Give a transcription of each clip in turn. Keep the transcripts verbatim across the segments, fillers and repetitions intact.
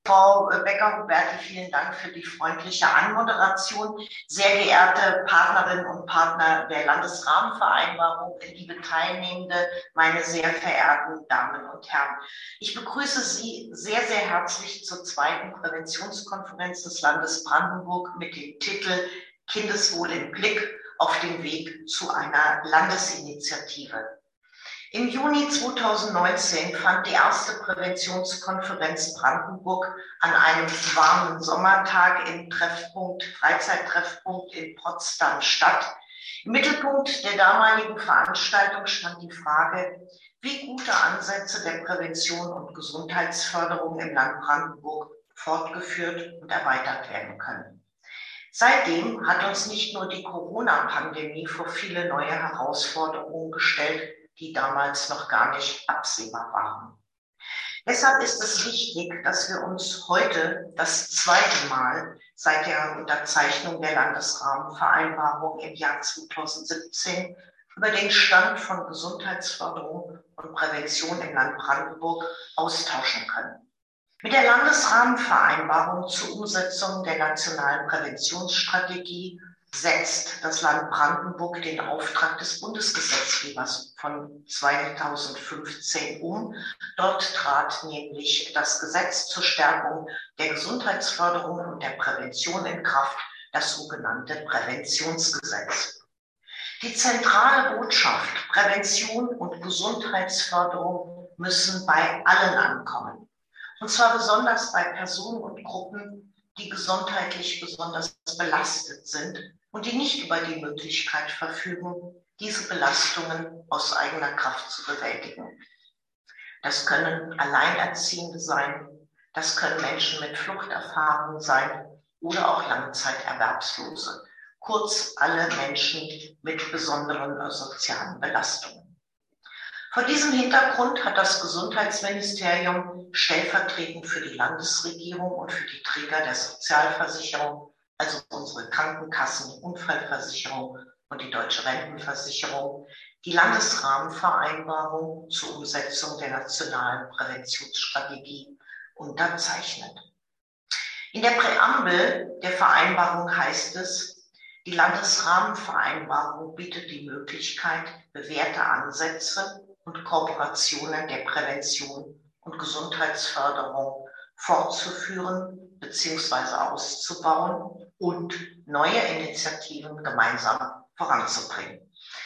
Frau Becker-Huberti, vielen Dank für die freundliche Anmoderation. Sehr geehrte Partnerinnen und Partner der Landesrahmenvereinbarung, liebe Teilnehmende, meine sehr verehrten Damen und Herren. Ich begrüße Sie sehr, sehr herzlich zur zweiten Präventionskonferenz des Landes Brandenburg mit dem Titel Kindeswohl im Blick auf dem Weg zu einer Landesinitiative. Im Juni zweitausendneunzehn fand die erste Präventionskonferenz Brandenburg an einem warmen Sommertag im Treffpunkt, Freizeittreffpunkt in Potsdam statt. Im Mittelpunkt der damaligen Veranstaltung stand die Frage, wie gute Ansätze der Prävention und Gesundheitsförderung im Land Brandenburg fortgeführt und erweitert werden können. Seitdem hat uns nicht nur die Corona-Pandemie vor viele neue Herausforderungen gestellt, die damals noch gar nicht absehbar waren. Deshalb ist es wichtig, dass wir uns heute das zweite Mal seit der Unterzeichnung der Landesrahmenvereinbarung im Jahr zweitausendsiebzehn über den Stand von Gesundheitsförderung und Prävention im Land Brandenburg austauschen können. Mit der Landesrahmenvereinbarung zur Umsetzung der nationalen Präventionsstrategie setzt das Land Brandenburg den Auftrag des Bundesgesetzgebers von zweitausendfünfzehn um. Dort trat nämlich das Gesetz zur Stärkung der Gesundheitsförderung und der Prävention in Kraft, das sogenannte Präventionsgesetz. Die zentrale Botschaft, Prävention und Gesundheitsförderung müssen bei allen ankommen. Und zwar besonders bei Personen und Gruppen, die gesundheitlich besonders belastet sind und die nicht über die Möglichkeit verfügen, diese Belastungen aus eigener Kraft zu bewältigen. Das können Alleinerziehende sein, das können Menschen mit Fluchterfahrung sein oder auch Langzeiterwerbslose. Kurz alle Menschen mit besonderen sozialen Belastungen. Vor diesem Hintergrund hat das Gesundheitsministerium stellvertretend für die Landesregierung und für die Träger der Sozialversicherung, also unsere Krankenkassen, Unfallversicherung und die Deutsche Rentenversicherung, die Landesrahmenvereinbarung zur Umsetzung der nationalen Präventionsstrategie unterzeichnet. In der Präambel der Vereinbarung heißt es, die Landesrahmenvereinbarung bietet die Möglichkeit, bewährte Ansätze und Kooperationen der Prävention und Gesundheitsförderung fortzuführen bzw. auszubauen und neue Initiativen gemeinsam voranzubringen.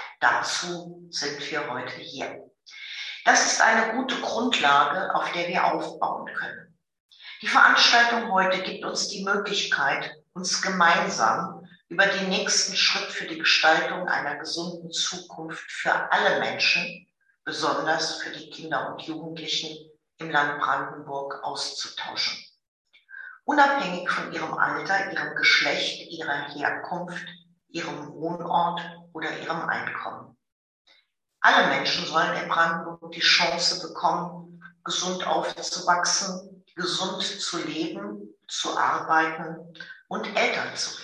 Dazu sind wir heute hier. Das ist eine gute Grundlage, auf der wir aufbauen können. Die Veranstaltung heute gibt uns die Möglichkeit, uns gemeinsam über den nächsten Schritt für die Gestaltung einer gesunden Zukunft für alle Menschen, besonders für die Kinder und Jugendlichen im Land Brandenburg auszutauschen. Unabhängig von ihrem Alter, ihrem Geschlecht, ihrer Herkunft, ihrem Wohnort oder ihrem Einkommen. Alle Menschen sollen in Brandenburg die Chance bekommen, gesund aufzuwachsen, gesund zu leben, zu arbeiten und Eltern zu werden.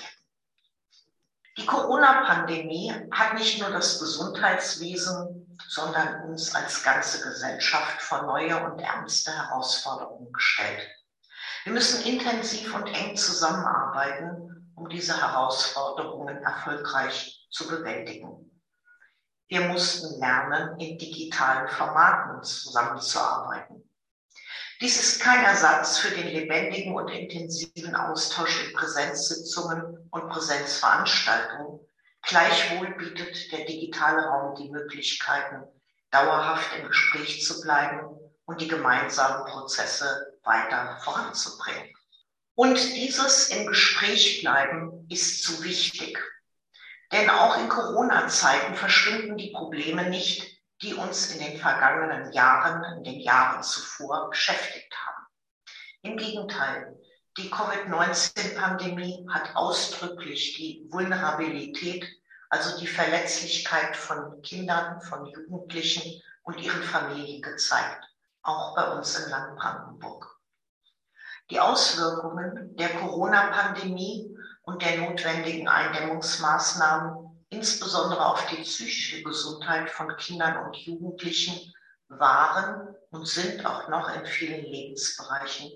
Die Corona-Pandemie hat nicht nur das Gesundheitswesen, sondern uns als ganze Gesellschaft vor neue und ernste Herausforderungen gestellt. Wir müssen intensiv und eng zusammenarbeiten, um diese Herausforderungen erfolgreich zu bewältigen. Wir mussten lernen, in digitalen Formaten zusammenzuarbeiten. Dies ist kein Ersatz für den lebendigen und intensiven Austausch in Präsenzsitzungen und Präsenzveranstaltungen. Gleichwohl bietet der digitale Raum die Möglichkeiten, dauerhaft im Gespräch zu bleiben und die gemeinsamen Prozesse weiter voranzubringen. Und dieses im Gespräch bleiben ist zu wichtig. Denn auch in Corona-Zeiten verschwinden die Probleme nicht, die uns in den vergangenen Jahren, in den Jahren zuvor beschäftigt haben. Im Gegenteil, die Covid neunzehn Pandemie hat ausdrücklich die Vulnerabilität, also die Verletzlichkeit von Kindern, von Jugendlichen und ihren Familien gezeigt, auch bei uns im Land Brandenburg. Die Auswirkungen der Corona-Pandemie und der notwendigen Eindämmungsmaßnahmen, insbesondere auf die psychische Gesundheit von Kindern und Jugendlichen, waren und sind auch noch in vielen Lebensbereichen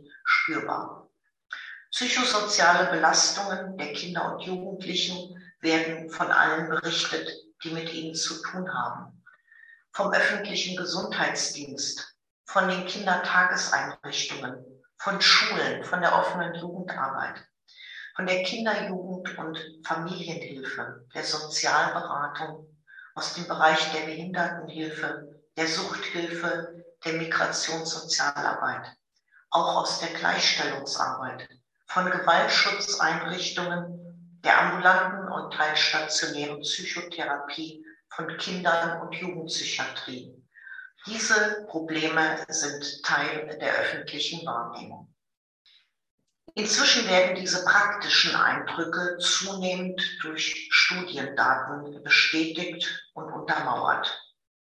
spürbar. Psychosoziale Belastungen der Kinder und Jugendlichen werden von allen berichtet, die mit ihnen zu tun haben. Vom öffentlichen Gesundheitsdienst, von den Kindertageseinrichtungen, von Schulen, von der offenen Jugendarbeit, von der Kinder-, Jugend- und Familienhilfe, der Sozialberatung, aus dem Bereich der Behindertenhilfe, der Suchthilfe, der Migrationssozialarbeit, auch aus der Gleichstellungsarbeit, von Gewaltschutzeinrichtungen, der ambulanten und teilstationären Psychotherapie, von Kindern- und Jugendpsychiatrie. Diese Probleme sind Teil der öffentlichen Wahrnehmung. Inzwischen werden diese praktischen Eindrücke zunehmend durch Studiendaten bestätigt und untermauert.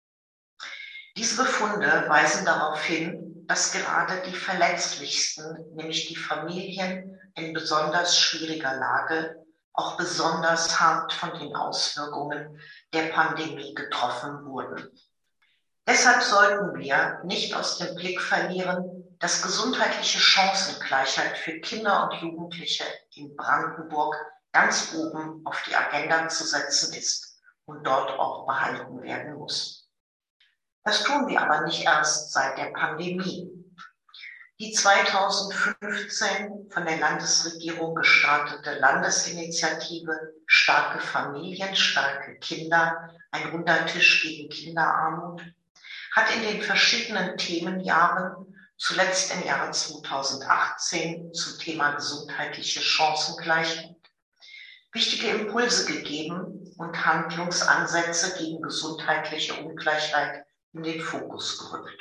Diese Befunde weisen darauf hin, dass gerade die Verletzlichsten, nämlich die Familien in besonders schwieriger Lage, auch besonders hart von den Auswirkungen der Pandemie getroffen wurden. Deshalb sollten wir nicht aus dem Blick verlieren, dass gesundheitliche Chancengleichheit für Kinder und Jugendliche in Brandenburg ganz oben auf die Agenda zu setzen ist und dort auch behalten werden muss. Das tun wir aber nicht erst seit der Pandemie. Die zweitausendfünfzehn von der Landesregierung gestartete Landesinitiative Starke Familien, starke Kinder, ein runder Tisch gegen Kinderarmut, hat in den verschiedenen Themenjahren, zuletzt im Jahre zweitausendachtzehn zum Thema gesundheitliche Chancengleichheit, wichtige Impulse gegeben und Handlungsansätze gegen gesundheitliche Ungleichheit in den Fokus gerückt.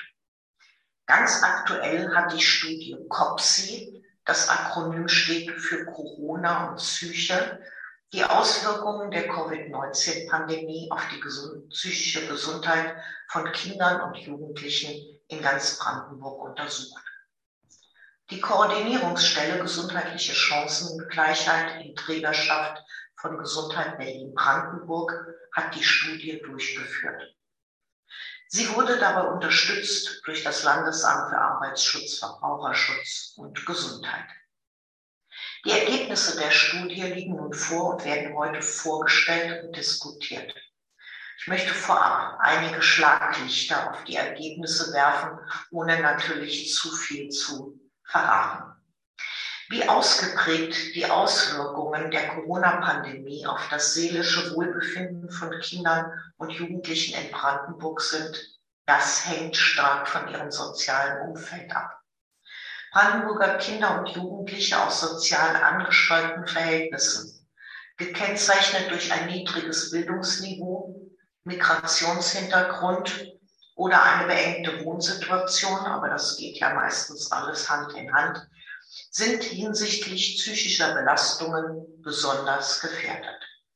Ganz aktuell hat die Studie COPSI, das Akronym steht für Corona und Psyche, die Auswirkungen der Covid neunzehn Pandemie auf die gesund- psychische Gesundheit von Kindern und Jugendlichen in ganz Brandenburg untersucht. Die Koordinierungsstelle Gesundheitliche Chancengleichheit in Trägerschaft von Gesundheit Berlin-Brandenburg hat die Studie durchgeführt. Sie wurde dabei unterstützt durch das Landesamt für Arbeitsschutz, Verbraucherschutz und Gesundheit. Die Ergebnisse der Studie liegen nun vor und werden heute vorgestellt und diskutiert. Ich möchte vorab einige Schlaglichter auf die Ergebnisse werfen, ohne natürlich zu viel zu verraten. Wie ausgeprägt die Auswirkungen der Corona-Pandemie auf das seelische Wohlbefinden von Kindern und Jugendlichen in Brandenburg sind, das hängt stark von ihrem sozialen Umfeld ab. Brandenburger Kinder und Jugendliche aus sozial angesteuerten Verhältnissen, gekennzeichnet durch ein niedriges Bildungsniveau, Migrationshintergrund oder eine beengte Wohnsituation, aber das geht ja meistens alles Hand in Hand, sind hinsichtlich psychischer Belastungen besonders gefährdet.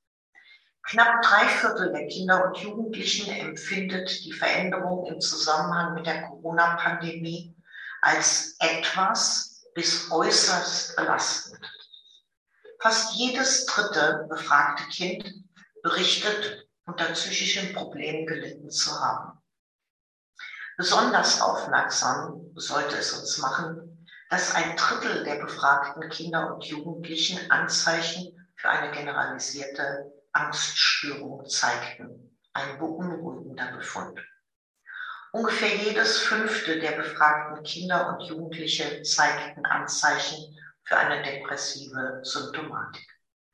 Knapp drei Viertel der Kinder und Jugendlichen empfindet die Veränderung im Zusammenhang mit der Corona-Pandemie als etwas bis äußerst belastend. Fast jedes dritte befragte Kind berichtet, unter psychischen Problemen gelitten zu haben. Besonders aufmerksam sollte es uns machen, dass ein Drittel der befragten Kinder und Jugendlichen Anzeichen für eine generalisierte Angststörung zeigten, ein beunruhigender Befund. Ungefähr jedes fünfte der befragten Kinder und Jugendliche zeigten Anzeichen für eine depressive Symptomatik.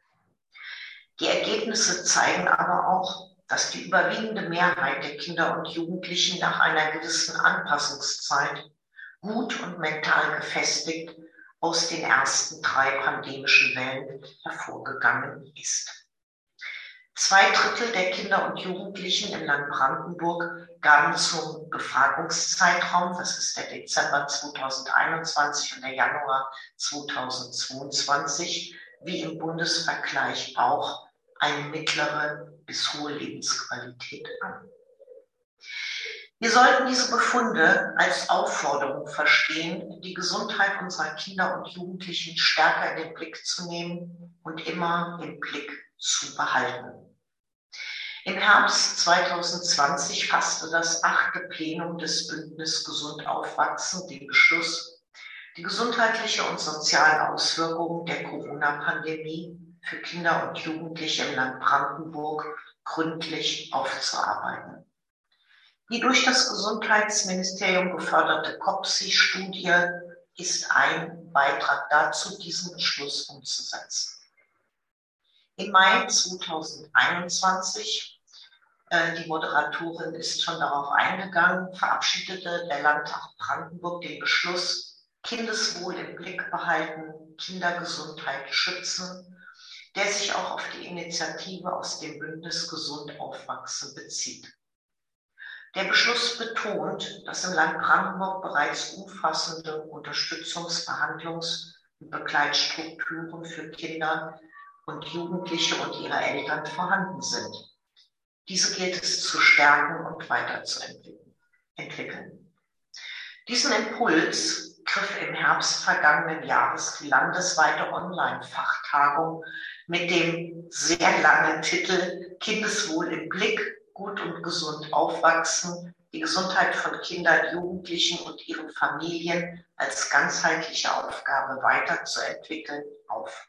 Die Ergebnisse zeigen aber auch, dass die überwiegende Mehrheit der Kinder und Jugendlichen nach einer gewissen Anpassungszeit gut und mental gefestigt aus den ersten drei pandemischen Wellen hervorgegangen ist. Zwei Drittel der Kinder und Jugendlichen im Land Brandenburg gaben zum Befragungszeitraum, das ist der Dezember zweitausendeinundzwanzig und der Januar zweitausendzweiundzwanzig, wie im Bundesvergleich auch, eine mittlere bis hohe Lebensqualität an. Wir sollten diese Befunde als Aufforderung verstehen, die Gesundheit unserer Kinder und Jugendlichen stärker in den Blick zu nehmen und immer im Blick zu behalten. Im Herbst zweitausendzwanzig fasste das achte Plenum des Bündnis Gesund Aufwachsen den Beschluss, Die gesundheitliche und sozialen Auswirkungen der Corona-Pandemie für Kinder und Jugendliche im Land Brandenburg gründlich aufzuarbeiten. Die durch das Gesundheitsministerium geförderte COPSI-Studie ist ein Beitrag dazu, diesen Beschluss umzusetzen. Im Mai zweitausendeinundzwanzig, äh, die Moderatorin ist schon darauf eingegangen, verabschiedete der Landtag Brandenburg den Beschluss, Kindeswohl im Blick behalten, Kindergesundheit schützen, der sich auch auf die Initiative aus dem Bündnis Gesund aufwachsen bezieht. Der Beschluss betont, dass im Land Brandenburg bereits umfassende Unterstützungs-, Behandlungs- und Begleitstrukturen für Kinder und Jugendliche und ihre Eltern vorhanden sind. Diese gilt es zu stärken und weiterzuentwickeln. Diesen Impuls griff im Herbst vergangenen Jahres die landesweite Online-Fachtagung mit dem sehr langen Titel Kindeswohl im Blick, gut und gesund aufwachsen, die Gesundheit von Kindern, Jugendlichen und ihren Familien als ganzheitliche Aufgabe weiterzuentwickeln auf.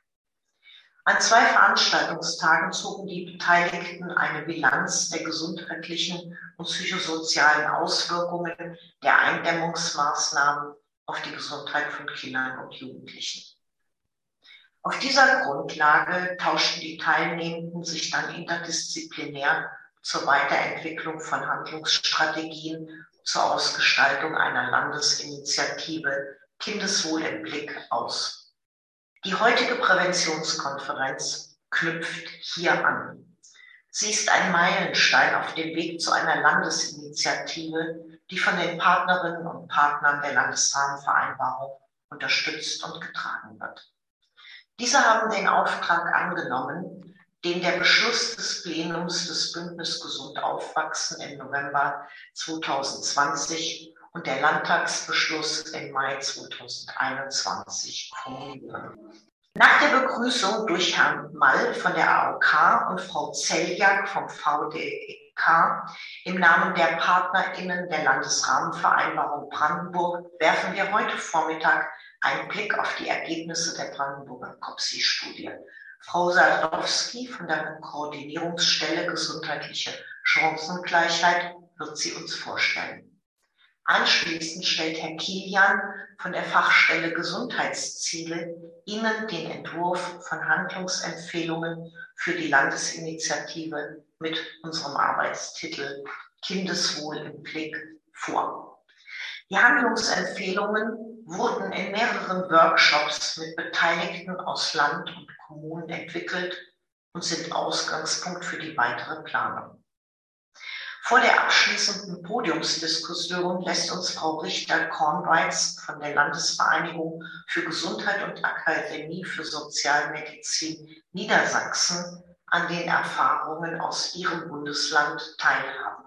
An zwei Veranstaltungstagen zogen die Beteiligten eine Bilanz der gesundheitlichen und psychosozialen Auswirkungen der Eindämmungsmaßnahmen auf die Gesundheit von Kindern und Jugendlichen. Auf dieser Grundlage tauschten die Teilnehmenden sich dann interdisziplinär zur Weiterentwicklung von Handlungsstrategien zur Ausgestaltung einer Landesinitiative Kindeswohl im Blick aus. Die heutige Präventionskonferenz knüpft hier an. Sie ist ein Meilenstein auf dem Weg zu einer Landesinitiative, die von den Partnerinnen und Partnern der Landesrahmenvereinbarung unterstützt und getragen wird. Diese haben den Auftrag angenommen, den der Beschluss des Plenums des Bündnis Gesund aufwachsen im November zweitausendzwanzig und der Landtagsbeschluss im Mai zweitausendeinundzwanzig formulieren. Nach der Begrüßung durch Herrn Mall von der A O K und Frau Zeljak vom V D E K im Namen der PartnerInnen der Landesrahmenvereinbarung Brandenburg werfen wir heute Vormittag einen Blick auf die Ergebnisse der Brandenburger COPSI-Studie. Frau Sadowski von der Koordinierungsstelle Gesundheitliche Chancengleichheit wird sie uns vorstellen. Anschließend stellt Herr Kilian von der Fachstelle Gesundheitsziele Ihnen den Entwurf von Handlungsempfehlungen für die Landesinitiative mit unserem Arbeitstitel Kindeswohl im Blick vor. Die Handlungsempfehlungen wurden in mehreren Workshops mit Beteiligten aus Land und Kommunen entwickelt und sind Ausgangspunkt für die weitere Planung. Vor der abschließenden Podiumsdiskussion lässt uns Frau Richter-Kornweiz von der Landesvereinigung für Gesundheit und Akademie für Sozialmedizin Niedersachsen an den Erfahrungen aus ihrem Bundesland teilhaben.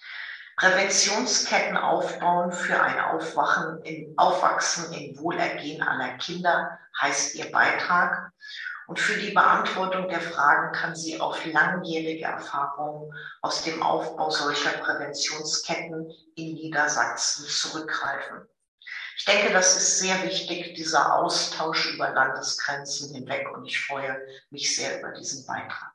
Präventionsketten aufbauen für ein Aufwachen in, Aufwachsen im Wohlergehen aller Kinder heißt ihr Beitrag. Und für die Beantwortung der Fragen kann sie auf langjährige Erfahrungen aus dem Aufbau solcher Präventionsketten in Niedersachsen zurückgreifen. Ich denke, das ist sehr wichtig, dieser Austausch über Landesgrenzen hinweg, und ich freue mich sehr über diesen Beitrag.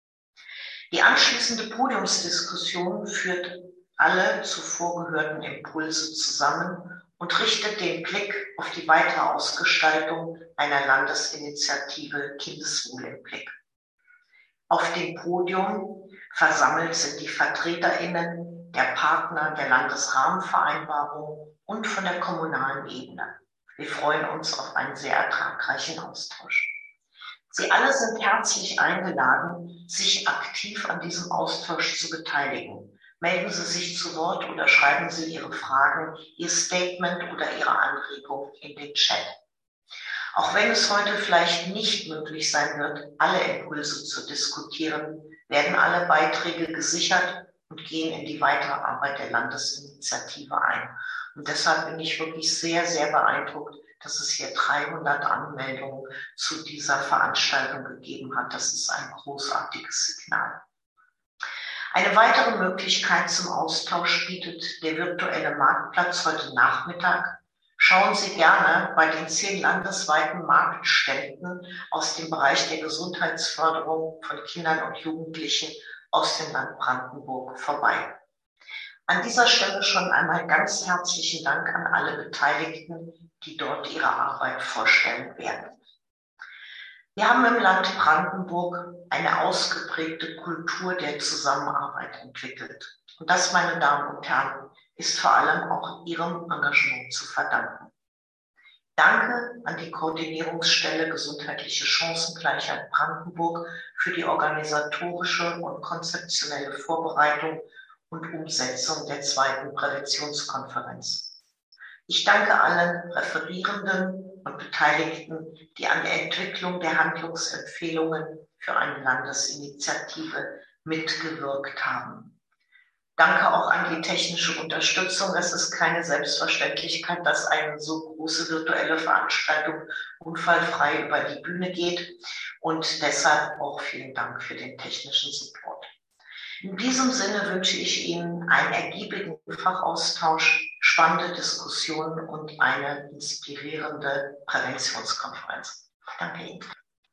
Die anschließende Podiumsdiskussion führt alle zuvor gehörten Impulse zusammen und richtet den Blick auf die weitere Ausgestaltung einer Landesinitiative Kindeswohl im Blick. Auf dem Podium versammelt sind die VertreterInnen der Partner der Landesrahmenvereinbarung und von der kommunalen Ebene. Wir freuen uns auf einen sehr ertragreichen Austausch. Sie alle sind herzlich eingeladen, sich aktiv an diesem Austausch zu beteiligen. Melden Sie sich zu Wort oder schreiben Sie Ihre Fragen, Ihr Statement oder Ihre Anregung in den Chat. Auch wenn es heute vielleicht nicht möglich sein wird, alle Impulse zu diskutieren, werden alle Beiträge gesichert und gehen in die weitere Arbeit der Landesinitiative ein. Und deshalb bin ich wirklich sehr, sehr beeindruckt, dass es hier dreihundert Anmeldungen zu dieser Veranstaltung gegeben hat. Das ist ein großartiges Signal. Eine weitere Möglichkeit zum Austausch bietet der virtuelle Marktplatz heute Nachmittag. Schauen Sie gerne bei den zehn landesweiten Marktständen aus dem Bereich der Gesundheitsförderung von Kindern und Jugendlichen aus dem Land Brandenburg vorbei. An dieser Stelle schon einmal ganz herzlichen Dank an alle Beteiligten, die dort ihre Arbeit vorstellen werden. Wir haben im Land Brandenburg eine ausgeprägte Kultur der Zusammenarbeit entwickelt. Und das, meine Damen und Herren, ist vor allem auch Ihrem Engagement zu verdanken. Danke an die Koordinierungsstelle Gesundheitliche Chancengleichheit Brandenburg für die organisatorische und konzeptionelle Vorbereitung und Umsetzung der zweiten Präventionskonferenz. Ich danke allen Referierenden und Beteiligten, die an der Entwicklung der Handlungsempfehlungen für eine Landesinitiative mitgewirkt haben. Danke auch an die technische Unterstützung. Es ist keine Selbstverständlichkeit, dass eine so große virtuelle Veranstaltung unfallfrei über die Bühne geht. Und deshalb auch vielen Dank für den technischen Support. In diesem Sinne wünsche ich Ihnen einen ergiebigen Fachaustausch, spannende Diskussionen und eine inspirierende Präventionskonferenz. Danke Ihnen.